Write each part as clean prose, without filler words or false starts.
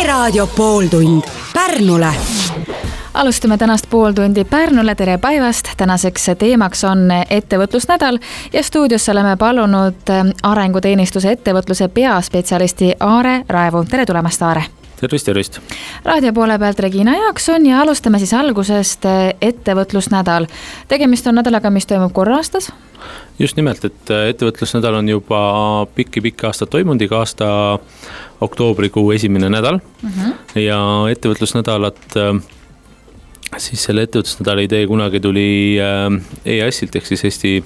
Raadio pooltund Pärnule. Alustame tänast pooltundi Pärnule, tere päevast. Tänaseks teemaks on ettevõtlusnädal ja stuudiosse oleme palunud arenguteenistuse ettevõtluse peaspetsialisti Aare Raevu. Tere tulemast, Aare! Tervist! Raadio poole pealt Regina Jaakson ja alustame siis algusest ettevõtlusnädal. Tegemist on nädalaga, mis toimub korra aastas? Just nimelt, et ettevõtlusnädal on juba pikki aastat toimunud, iga aasta oktoobrikuu esimene nädal. Ja ettevõtlusnädalat, siis selle ettevõtlusnädala idee kunagi tuli EAS-ilt ehk siis Eesti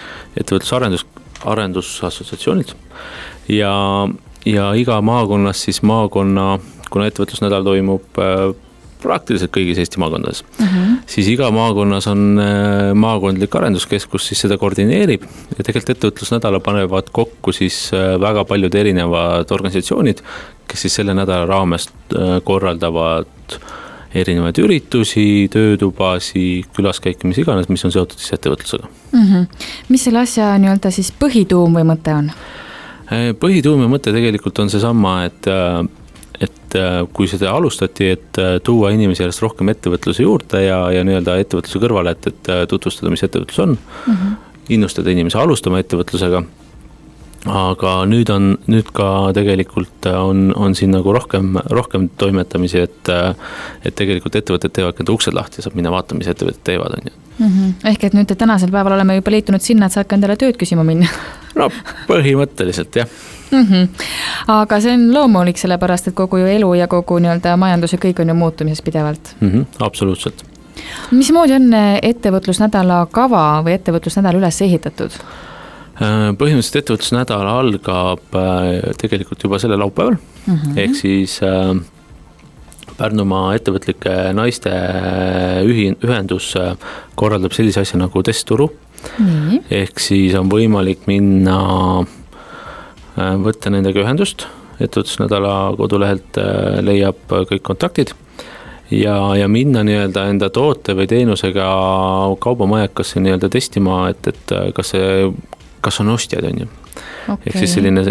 ettevõtlusarendusassotsiatsioonilt ja iga maakonnas siis kuna ettevõtlusnädal toimub praktiliselt kõigis Eesti maakondades, siis iga maakonnas on maakondlik arenduskeskus, siis seda koordineerib ja tegelikult ettevõtlusnädala panevad kokku siis väga paljud erinevad organisatsioonid, kes siis selle nädala raames korraldavad erinevaid üritusi, töötubasi, külaskäike, mis iganes, mis on seotud siis ettevõtlusega. Mis selle asja nii-öelda siis põhituum või mõte on? Põhituum ja mõte tegelikult on seesama, et kui seda alustati, et tuua inimesi järjest rohkem ettevõtluse juurde ja nii-öelda ettevõtluse kõrvale, et tutvustada, mis ettevõtlus on, innustada inimesi alustama ettevõtlusega. Aga nüüd ka tegelikult on siin nagu rohkem toimetamisi, et tegelikult ettevõtted teevad enda uksed lahti ja saab minna vaatama, mis ettevõtted teevad. Ehk et nüüd tänasel päeval oleme juba liitunud sinna, et saad ka endale tööd küsima minna. No põhimõtteliselt, jah. Aga see on loomulik sellepärast, et kogu ju elu ja kogu nii-öelda majandus ja kõik on ju muutumises pidevalt. Absoluutselt. Mismoodi on ettevõtlusnädala kava või ettevõtlusnädal üles ehitatud? Põhimõtteliselt ettevõtlusnädal algab tegelikult juba selle laupäeval, ehk siis Pärnumaa ettevõtlike naiste ühendus korraldab sellise asja nagu testturu. Ehk siis on võimalik minna, võtta nendega ühendust, ettevõtlusnädala kodulehelt leiab kõik kontaktid ja minna nii-öelda enda toote või teenusega kaubamajakasse nii-öelda testima, et kas on ostjad, on ju. Ehk siis selline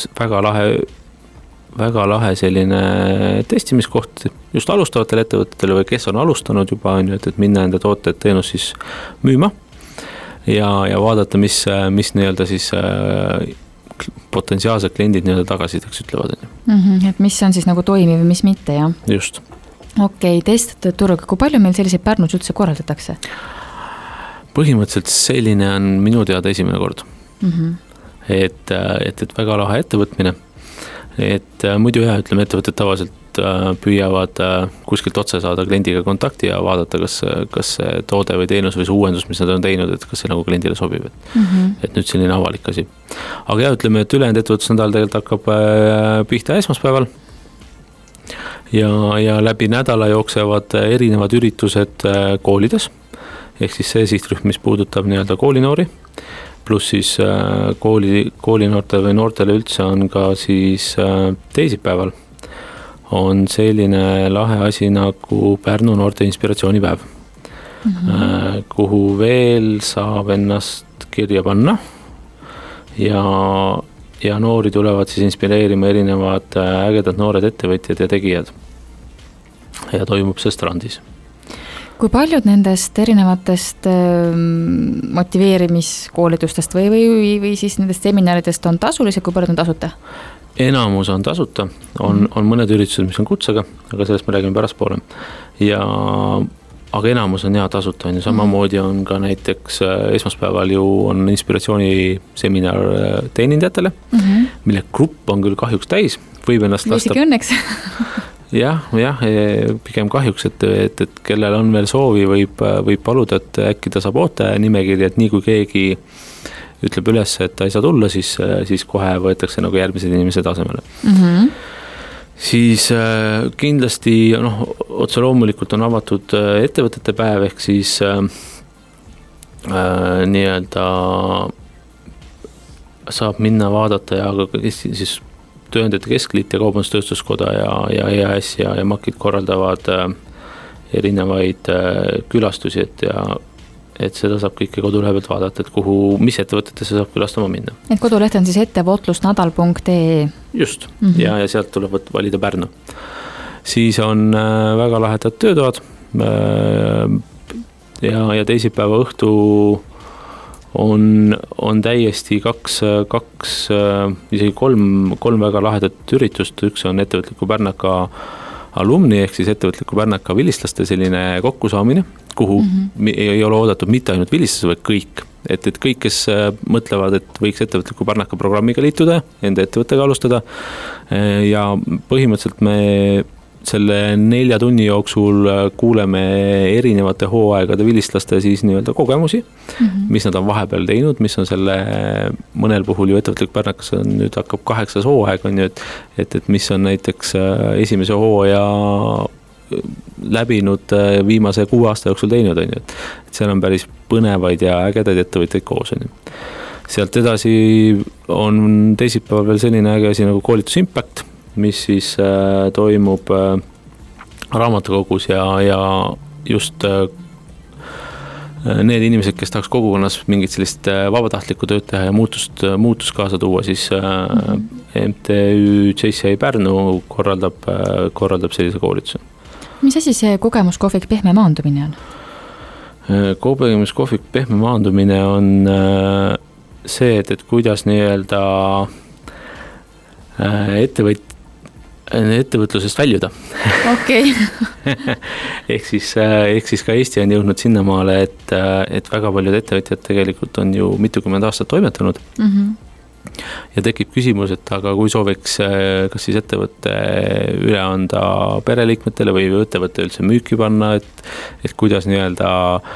väga lahe selline testimiskoht just alustavatele ettevõtetele või kes on alustanud juba, on ju, et minna enda toote teenus siis müüma ja vaadata, mis nii-öelda siis potentsiaalsed kliendid nii-öelda tagasideks ütlevad. Et mis on siis nagu toimiv, mis mitte, jah? Just. Okei, testitud turg. Kui palju meil selliseid Pärnus üldse korraldatakse? Põhimõtteliselt selline on minu teada esimene kord. Et väga lahe ettevõtmine. Et muidu ütleme, ettevõtted tavaliselt püüavad kuskilt otse saada kliendiga kontakti ja vaadata, kas see toode või teenus või see uuendus, mis nad on teinud, et kas see nagu kliendile sobib. Et nüüd selline avalik asi. Aga ütleme, et ülejäänud ettevõtlusnädal tegelikult hakkab pihta esmaspäeval ja läbi nädala jooksevad erinevad üritused koolides. Ehk siis see sihtrühm, mis puudutab nii-öelda koolinoori, pluss siis koolinoortele või noortele üldse on ka siis teisipäeval on selline lahe asi nagu Pärnu noorte inspiratsioonipäev, kuhu veel saab ennast kirja panna ja noori tulevad siis inspireerima erinevad ägedad noored ettevõtjad ja tegijad ja toimub see strandis. Kui paljud nendest erinevatest motiveerimiskoolitustest või siis nendest seminaridest on tasulised, kui paljud on tasuta? Enamus on tasuta, on mõned üritused, mis on kutsega, aga sellest me räägime pärastpoole. Aga enamus on tasuta, samamoodi on ka näiteks esmaspäeval ju on inspiratsiooniseminar teenindajatele, mille grupp on küll kahjuks täis, võib ennast lasta. Isegi õnneks. Jah, pigem kahjuks, et kellel on veel soovi, võib paluda, et äkki ta saab ootaja nimekirja, et nii kui keegi ütleb üles, et ta ei saa tulla, siis kohe võetakse nagu järgmised inimesed asemele. Siis kindlasti otse loomulikult on avatud ettevõtete päev, ehk siis nii-öelda saab minna vaadata ja siis Tööandjate Keskliit ja Kaubandustööstuskoda ja EAS ja MAK-id korraldavad erinevaid külastusi, et seda saab kõike kodulehe pealt vaadata, et mis ettevõtetesse saab külastama minna. Et koduleht on siis ettevõtlusnadal.ee. Just, ja sealt tuleb valida Pärnu. siis on väga lahedad töötoad ja teisipäeva õhtu on täiesti kaks isegi kolm väga lahedat üritust. Üks on ettevõtliku Pärnaka alumni ehk siis ettevõtliku Pärnaka vilistlaste selline kokkusaamine, kuhu ei ole oodatud mitte ainult vilistlased, vaid kõik. Et kõik, kes mõtlevad, et võiks ettevõtliku Pärnaka programmiga liituda, enda ettevõttega alustada. Ja põhimõtteliselt me selle 4 tunni jooksul kuuleme erinevate hooaegade vilistlaste siis nii-öelda kogemusi, mis nad on vahepeal teinud, mis on selle mõnel puhul ju ettevõtlik Pärnakas on nüüd hakkab 8. hooaeg on ju, et mis on näiteks esimese hooaja läbinud viimase 6 aasta jooksul teinud on ju, et seal on päris põnevaid ja ägedaid ettevõtteid koos on ju. Sealt edasi on teisipäeval veel selline äge asi nagu koolitus Impact, mis siis toimub raamatukogus ja just need inimesed, kes tahaks kogukonnas mingit sellist vabatahtlikku tööd teha ja muutus kaasa tuua, siis MTÜ JCI Pärnu korraldab sellise koolituse. Mis asi see kogemuskohvik Pehme maandumine on? Kogemuskohvik Pehme maandumine on see, et kuidas nii-öelda ettevõtlusest väljuda. Okei. ehk siis ka Eesti on jõudnud sinnamaale, et väga paljud ettevõtjad tegelikult on ju mitukümmend aastat toimetanud. Ja tekib küsimus, et aga kui sooviks kas siis ettevõtte üle anda pereliikmetele või ettevõtte üldse müüki panna, et kuidas nii-öelda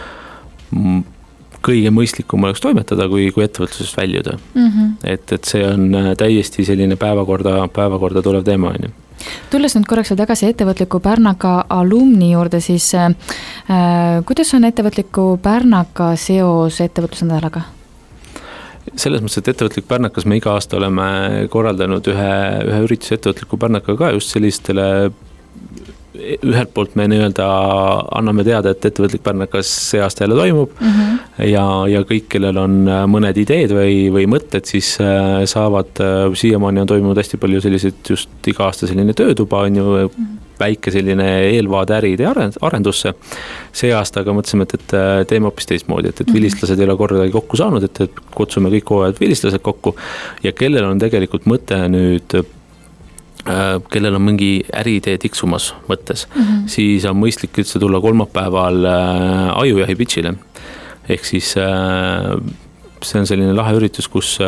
kõige mõistlikum oleks toimetada, kui ettevõtlusest väljuda. Et see on täiesti selline päevakorda tulev teema. Tulles nüüd korraks tagasi ettevõtliku Pärnaka alumni juurde, siis kuidas on ettevõtliku Pärnaka seos ettevõtlusnädalaga? Selles mõttes, et ettevõtlik Pärnakas me iga aasta oleme korraldanud ühe ürituse ettevõtliku Pärnaka ka just sellistele. Ühelt poolt me nii-öelda anname teada, et ettevõtlik Pärnakas see aasta jälle toimub ja kõik, kellel on mõned ideed või mõtted, siis saavad, siiamaani on toimunud hästi palju selliseid just iga aasta selline töötuba on ju, väike selline eelvaade äride arendusse. See aasta aga mõtlesime, et teeme hoopis teistmoodi, et vilistlased ei ole kordagi kokku saanud, et kutsume kõik hooajad vilistlased kokku ja kellel on tegelikult mõte nüüd kellel on mingi äriidee tiksumas mõttes, siis on mõistlik üldse tulla kolmapäeval ajujahi pitchile. Ehk siis see on selline lahe üritus,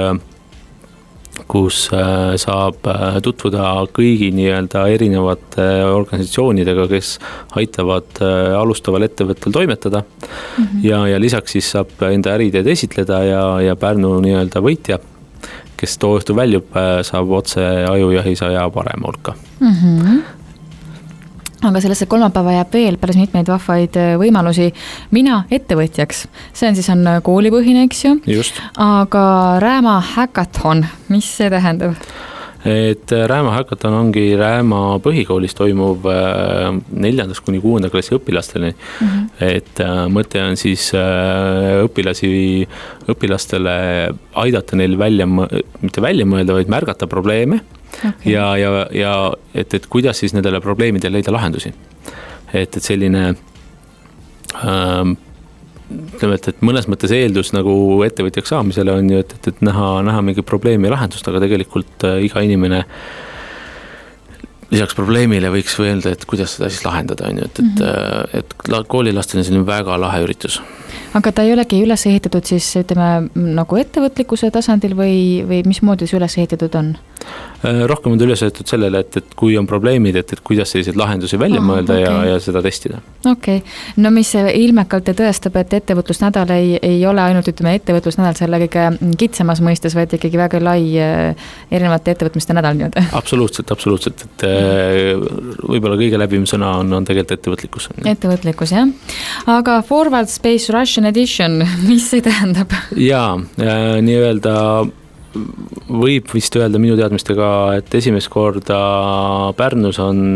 kus saab tutvuda kõigi nii-öelda erinevate organisatsioonidega, kes aitavad alustaval ettevõttel toimetada ja lisaks siis saab enda äriideed esitleda ja Pärnu nii-öelda võitja, kes too õhtu väljub, saab otse ajujahis ja parema hulka. Aga sellesse kolmapäeva jääb veel päris mitmeid vahvaid võimalusi mina ettevõtjaks. See on siis koolipõhine, eks ju? Just. Aga Rääma hackathon, mis see tähendab? Et Rääma hackathon ongi Rääma põhikoolis toimuv 4. kuni 6. klassi õpilastele. Et mõte on siis õpilastele aidata neil mitte välja mõelda, vaid märgata probleeme ja et kuidas siis nendele probleemidele leida lahendusi. Et selline ütleme, et mõnes mõttes eeldus nagu ettevõtjaks saamisele on ju, et näha mingi probleemi ja lahendust, aga tegelikult iga inimene lisaks probleemile võiks öelda, et kuidas seda siis lahendada on ju, et koolilastel on selline väga lahe üritus. Aga ta ei olegi üles ehitatud siis ütleme nagu ettevõtlikkuse tasandil või mismoodi see üles ehitatud on? Rohkem on üles ehitatud sellele, et kui on probleemid, et kuidas selliseid lahendusi välja mõelda ja seda testida. Okei. No mis ilmekalt tõestab, et ettevõtlusnädal ei ole ainult ettevõtlusnädal selle kõige kitsamas mõistes, vaid ikkagi väga lai erinevate ettevõtmiste nädal nii-öelda. Absoluutselt, et võib-olla kõige läbim sõna on tegelikult ettevõtlikkus. Ettevõtlikkus, jah. Aga Forward Space Russian Edition, mis see tähendab? Jaa, nii-öelda võib vist öelda minu teadmistega, et esimest korda Pärnus on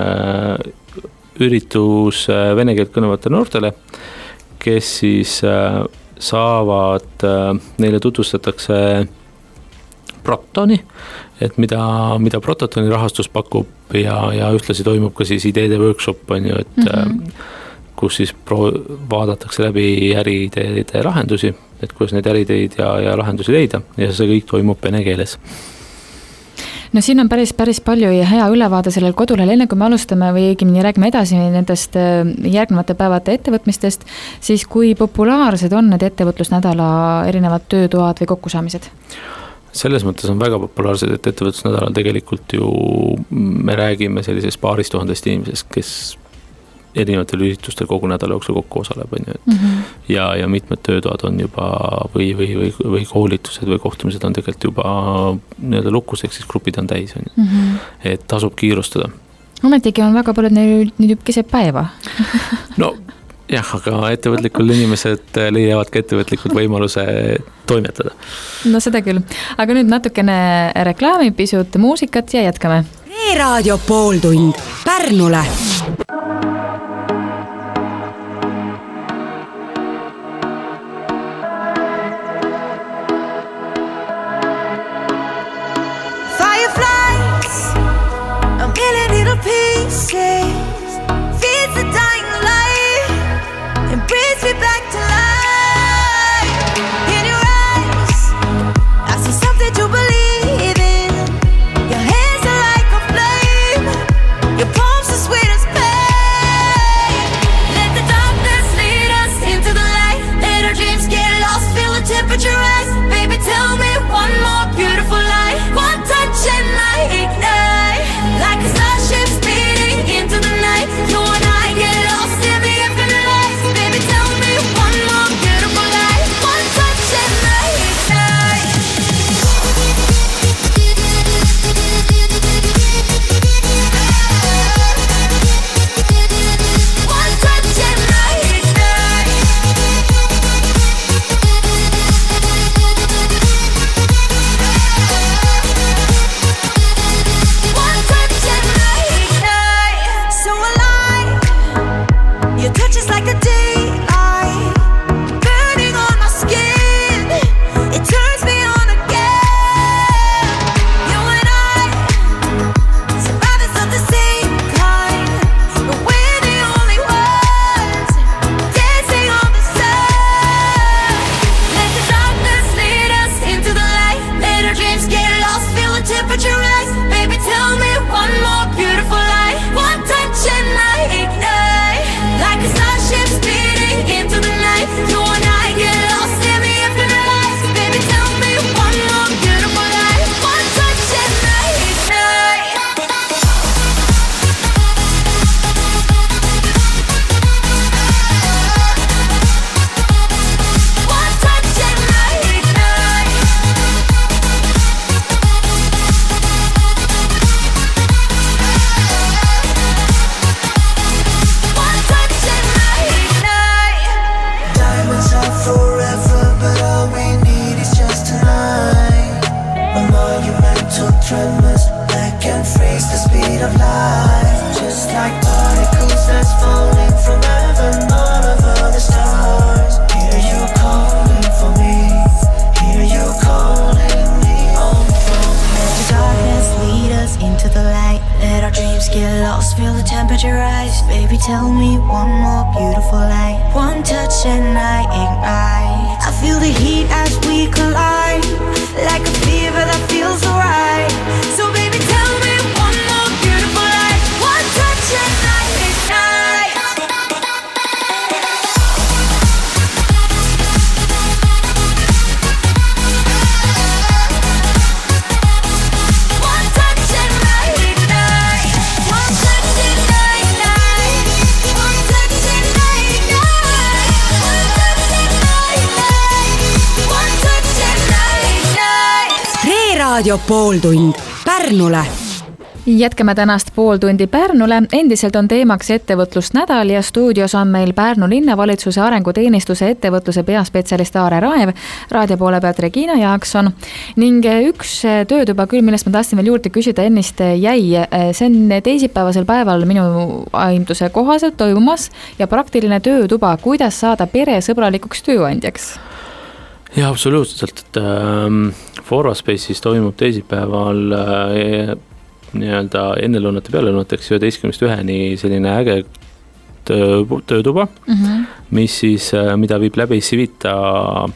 üritus vene keelt kõnevatele noortele, kes siis saavad, neile tutvustatakse Protoni et mida Prototon'i rahastus pakub ja ühtlasi toimub ka siis ideede workshop on ju, et kus siis vaadatakse läbi äriideede lahendusi, et kuidas neid äriideid ja lahendusi leida ja see kõik toimub vene keeles. No siin on päris palju ja hea ülevaade sellel kodulehel, enne kui me alustame või õigemini räägime edasi nendest järgnevate päevade ettevõtmistest, siis kui populaarsed on need ettevõtlusnädala erinevad töötoad või kokkusaamised? Selles mõttes on väga populaarsed, et ettevõtlusnädalal tegelikult ju me räägime sellisest 200 inimesest, kes erinevatel üritustel kogu nädala jooksul kokku osaleb. Ja mitmed töötoad on juba või koolitused või kohtumised on tegelikult juba nii-öelda lukuseks, siis grupid on täis. Et tasub kiirustada. Ometigi on väga palju nüüd juba keset päeva. No jah, aga ettevõtlikul inimesed leiavad ka ettevõtlikud võimaluse toimetada. No seda küll. Aga nüüd natukene reklaami, pisut muusikat ja jätkame. E-raadio pooltund Pärnule. Feeds the dying light and brings me back to life. In your eyes, I see something to believe in. Your hands are like a flame. Your palms are sweet as pain. Let the darkness lead us into the light. Let our dreams get lost, feel the temperature rise. Baby, tell me one more beautiful light. One touch and I ignite like a starship speeding into the night. You and I get lost in the infinite lights. Baby, tell me one more beautiful light. One touch and I ignite. One touch and I ignite. One touch and I ignite. So alive. Your touch is like a daylight, burning on my skin. It turns me on again. You and I, survivors of the same kind, but we're the only ones dancing on the sun. Let the darkness lead us into the light. Let our dreams get lost, feel the temperature rise. Baby, tell me one more beautiful light. One touch and I ignite like a starship speeding into the night. You and I get lost in the infinite lights. Baby, tell me one more beautiful light. One touch and I ignite. One touch and I ignite. One touch and I ignite. Diamonds are forever, but all we need is just tonight. A monumental tremors that can freeze the speed of light. Just like particles that's falling from heaven, all over the stars. Hear you calling for me. Hear you calling me home from Let the darkness lead us into the light. Let our dreams get lost, feel the temperature rise. Baby, tell me one more beautiful light. One touch and I ignite. I feel the heat as we collide, like a fever that feels alright. So baby, tell me one more beautiful light. One touch and I ignite. One touch and I ignite. One touch and I ignite. One touch and I ignite. One touch and I ignite. One touch and I ignite. E-raadio pooltund Pärnule. Jätkame tänast pool tundi Pärnule. Endiselt on teemaks ettevõtlusnädal ja stuudios on meil Pärnu linnavalitsuse arenguteenistuse ettevõtluse peaspetsialist Aare Raev, raadio poole pealt Regina Jaakson ning üks töötuba küll, millest ma tahtsin veel juurde küsida, ennist jäi. See on teisipäevasel päeval minu aimduse kohaselt toimumas ja praktiline töötuba, kuidas saada peresõbralikuks tööandjaks? Ja absoluutselt, et Foraspace'is toimub teisipäeval nii-öelda ennelõunate pealelõunateks 11-1 selline äge töötuba, mis siis, mida viib läbi Civita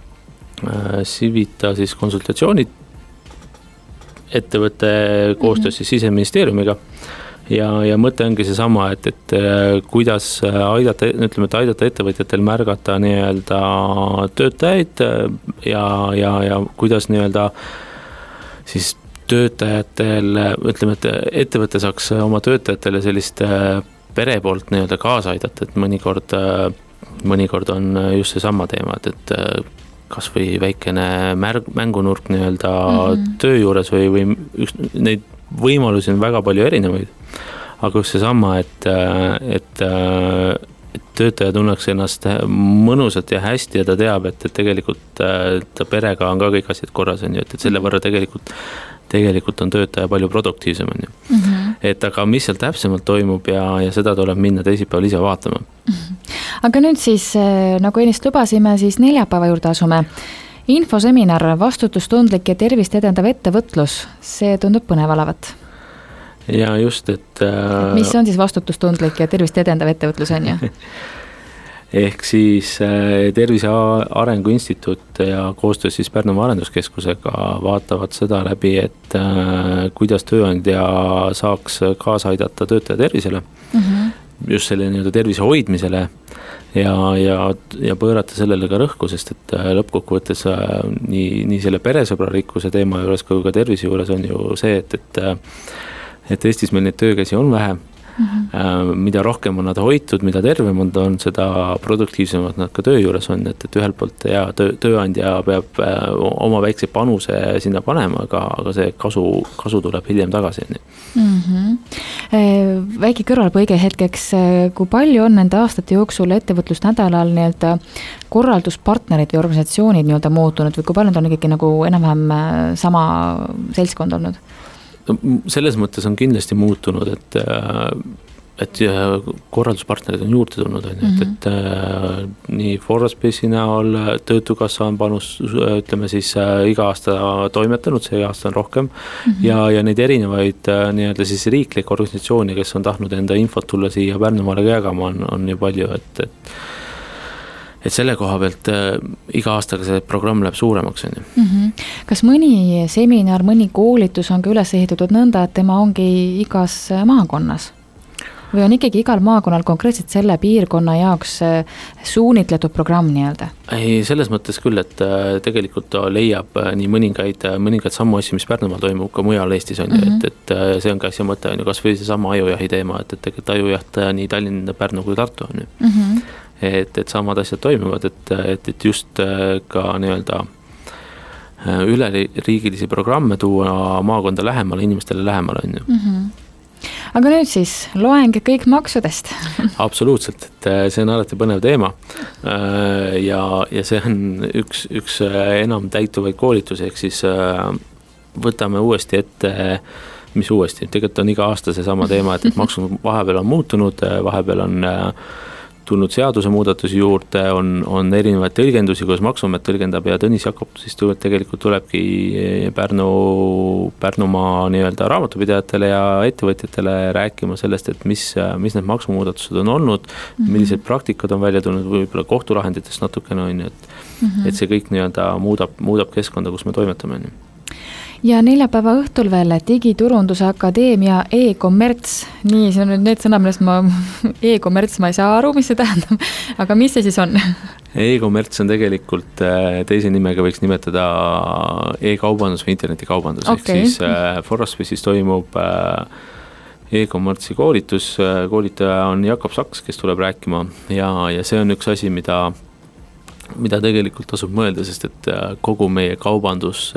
siis konsultatsioonid ettevõtte koostöös siis Siseministeeriumiga ja mõte ongi see sama, et kuidas aidata, ütleme, et aidata ettevõtjatel märgata nii-öelda töötajaid ja kuidas nii-öelda siis töötajatel, ütleme, et ettevõte saaks oma töötajatele sellist pere poolt nii-öelda kaasa aidata, et mõnikord on just see sama teema, et kas või väikene mängunurk nii-öelda töö juures või neid võimalusi on väga palju erinevaid. Aga just see sama, et töötaja tunneks ennast mõnusalt ja hästi ja ta teab, et tegelikult ta perega on ka kõik asjad korras, et selle võrra tegelikult on töötaja palju produktiivsem. Et aga mis seal täpsemalt toimub ja seda tuleb minna teisipäeval ise vaatama. Aga nüüd siis, nagu ennist lubasime, siis neljapäeva juurde asume. Infoseminar, vastutustundlik ja tervist edendav ettevõtlus, see tundub põnev olevat. Ja just, et mis on siis vastutustundlik ja tervist edendav ettevõtlus on ju? Ehk siis Tervise Arengu Instituut ja koostöös siis Pärnumaa Arenduskeskusega vaatavad seda läbi, et kuidas tööandja saaks kaasa aidata töötaja tervisele, just selle nii-öelda tervise hoidmisele ja pöörata sellele ka rõhku, sest et lõppkokkuvõttes nii selle peresõbralikkuse teema juures kui ka tervise juures on ju see, et Eestis meil neid töökäsi on vähe. Mida rohkem on nad hoitud, mida tervem on seda produktiivsemad nad ka töö juures on, et ühelt poolt ja tööandja peab oma väikse panuse sinna panema, aga see kasu tuleb hiljem tagasi. Väike kõrvalpõige hetkeks, kui palju on nende aastate jooksul ettevõtlusnädalal nii-öelda korralduspartnerid või organisatsioonid nii-öelda muutunud või kui palju on ikkagi nagu enam-vähem sama seltskond olnud? Selles mõttes on kindlasti muutunud, et korralduspartnerid on juurde tulnud, et nii Foraspace'i näol Töötukassa on panus, ütleme siis iga aasta toimetanud, see aasta on rohkem ja neid erinevaid nii-öelda siis riiklikke organisatsioone, kes on tahtnud enda infot tulla siia Pärnumaale jagama, on ju palju, et selle koha pealt iga aastaga see programm läheb suuremaks. Kas mõni seminar, mõni koolitus on ka üles ehitatud nõnda, et tema ongi igas maakonnas? Või on ikkagi igal maakonnal konkreetselt selle piirkonna jaoks suunitletud programm nii-öelda? Ei, selles mõttes küll, et tegelikult leiab nii mõningaid sammu asju, mis Pärnumaal toimub ka mujal Eestis on ju, et see on ka asja mõte on ju, kas või see sama ajujahi teema, et tegelikult ajujaht nii Tallinn, Pärnu kui Tartu on ju. Et samad asjad toimuvad, et just ka nii-öelda üleriigilisi programme tuua maakonda lähemale, inimestele lähemale on ju. Aga nüüd siis loeng kõik maksudest. Absoluutselt, et see on alati põnev teema ja see on üks enam täituvaid koolitusi, ehk siis võtame uuesti ette, mis uuesti, tegelikult on iga aasta see sama teema, et maksud vahepeal on muutunud, vahepeal on tulnud seaduse muudatusi juurde, on erinevaid tõlgendusi, kuidas Maksuamet tõlgendab ja Tõnis Jakob siis tegelikult tulebki Pärnumaa nii-öelda raamatupidajatele ja ettevõtjatele rääkima sellest, et mis need maksumuudatused on olnud, millised praktikad on välja tulnud, võib-olla kohtulahenditest natukene on, et see kõik nii-öelda muudab keskkonda, kus me toimetame. Ja neljapäeva õhtul veel Digiturunduse Akadeemia e-kommerts, nii see on nüüd need sõnad, millest e-kommerts ma ei saa aru, mis see tähendab, aga mis see siis on? E-kommerts on tegelikult teise nimega võiks nimetada e-kaubandus või internetikaubandus, ehk siis Foraspace'is toimub e-kommertsi koolitus, koolitaja on Jakob Saks, kes tuleb rääkima ja see on üks asi, mida tegelikult tasub mõelda, sest et kogu meie kaubandus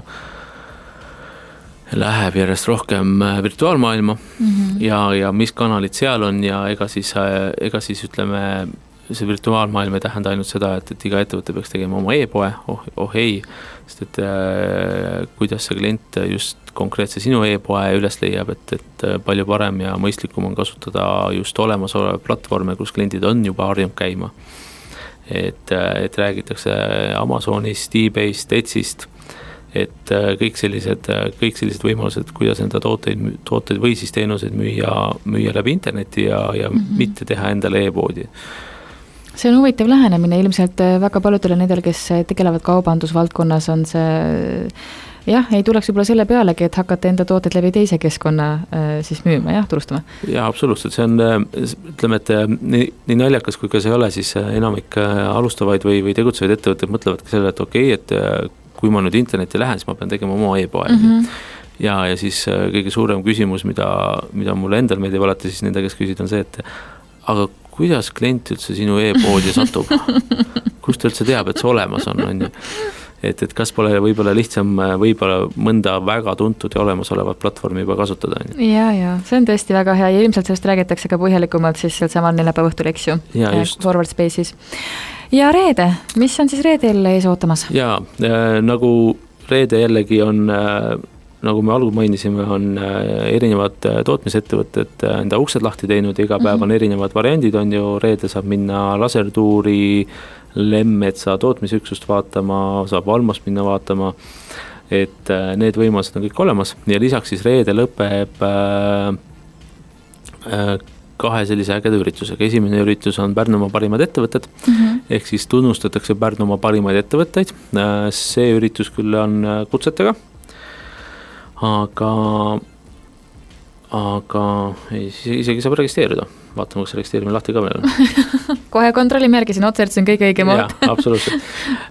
läheb järjest rohkem virtuaalmaailma ja mis kanalid seal on ja ega siis ütleme, see virtuaalmaailm ei tähenda ainult seda, et iga ettevõte peaks tegema oma e-poe, ei, sest et kuidas see klient just konkreetse sinu e-poe üles leiab, et palju parem ja mõistlikum on kasutada just olemasoleva platvorme, kus kliendid on juba harjunud käima. et räägitakse Amazonist, eBayst, Etsist, et kõik sellised võimalused, kuidas enda tooteid või siis teenuseid müüa läbi interneti ja mitte teha endale e-poodi. See on huvitav lähenemine, ilmselt väga paljudele nendel, kes tegelevad kaubandusvaldkonnas, on see jah, ei tuleks võib-olla selle pealegi, et hakata enda tooted läbi teise keskkonna siis müüma, jah, turustama. Ja absoluutselt, see on, ütleme, et nii naljakas kui ka see ei ole, siis enamik alustavaid või tegutsevaid ettevõtteid mõtlevad ka selle, et okei, et kui ma nüüd interneti lähen, siis ma pean tegema oma e-poe. Ja siis kõige suurem küsimus, mida mulle endal meeldib alati siis nende kes küsida on see, et aga kuidas klient üldse sinu e-poodi satub? Kust ta üldse teab, et see olemas on ju? Et kas pole võib-olla lihtsam mõnda väga tuntud ja olemasolevat platvormi juba kasutada? Ja, see on tõesti väga hea ja ilmselt sellest räägitakse ka põhjalikumalt siis seal samal neljapäeva õhtul, eks ju, Forward Space'is. Ja reede, mis on siis reedel ees ootamas? Ja, nagu reede jällegi on, nagu me algul mainisime, on erinevad tootmisettevõtted enda uksed lahti teinud ja iga päev on erinevad variandid, on ju, reede saab minna lasertuuri, Lemmetsa tootmisüksust vaatama, saab Valmost minna vaatama, et need võimalused on kõik olemas ja lisaks siis reede lõpeb kahe sellise ägeda üritusega. Esimene üritus on Pärnumaa parimad ettevõtted, ehk siis tunnustatakse Pärnumaa parimaid ettevõtteid. See üritus küll on kutsetega, aga isegi saab registreerida. Vaatame, kas registreerimine lahti ka veel on. Kohe kontrollime järgi, siin otsert, see on kõige õigem olnud. Ja, absoluutselt.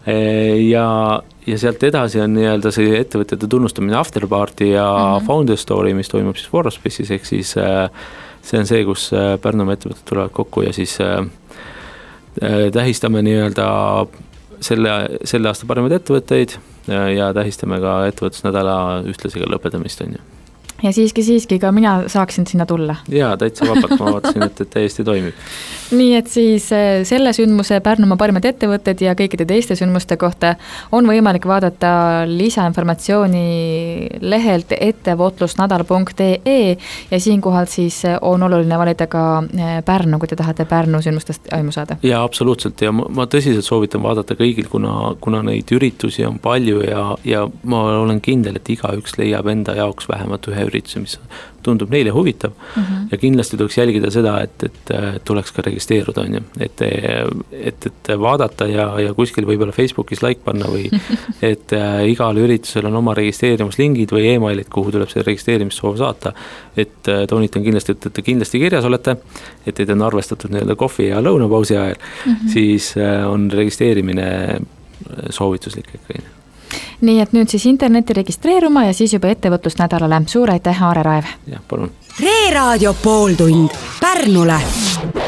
Ja sealt edasi on nii-öelda see ettevõtjate tunnustamine afterparty ja founder story, mis toimub siis Forward Space'is, ehk siis see on see, kus Pärnumaa ettevõtted tulevad kokku ja siis tähistame nii-öelda selle aasta parimad ettevõtteid ja tähistame ka ettevõtlusnädala ühtlasi ka lõpetamist, on ju. Ja siiski ka mina saaksin sinna tulla. Jaa, täitsa vabalt, ma vaatasin, et täiesti toimib. Nii et siis selle sündmuse Pärnumaa parimad ettevõtted ja kõikide teiste sündmuste kohta on võimalik vaadata lisainformatsiooni lehelt ettevõtlusnadal.ee ja siinkohal siis on oluline valida ka Pärnu, kui te tahate Pärnu sündmustest aimu saada. Jaa, absoluutselt ja ma tõsiselt soovitan vaadata kõigil, kuna neid üritusi on palju ja ma olen kindel, et igaüks leiab enda jaoks vähemalt ühe ürituse, mis tundub neile huvitav ja kindlasti tuleks jälgida seda, et tuleks ka registreeruda, on ju, et vaadata ja kuskil võib-olla Facebookis like panna või et igal üritusel on oma registreerimislingid või e-mailid, kuhu tuleb see registreerimissoov saata, et toonitan kindlasti, et te kindlasti kirjas olete, et teid on arvestatud nii-öelda kohvi ja lõunapausi ajal, siis on registreerimine soovituslik ikkagi. Nii et nüüd siis interneti registreeruma ja siis juba ettevõtlusnädalale. Suur aitäh, Aare Raev! Jah, palun! Reeraadio pooltund Pärnule!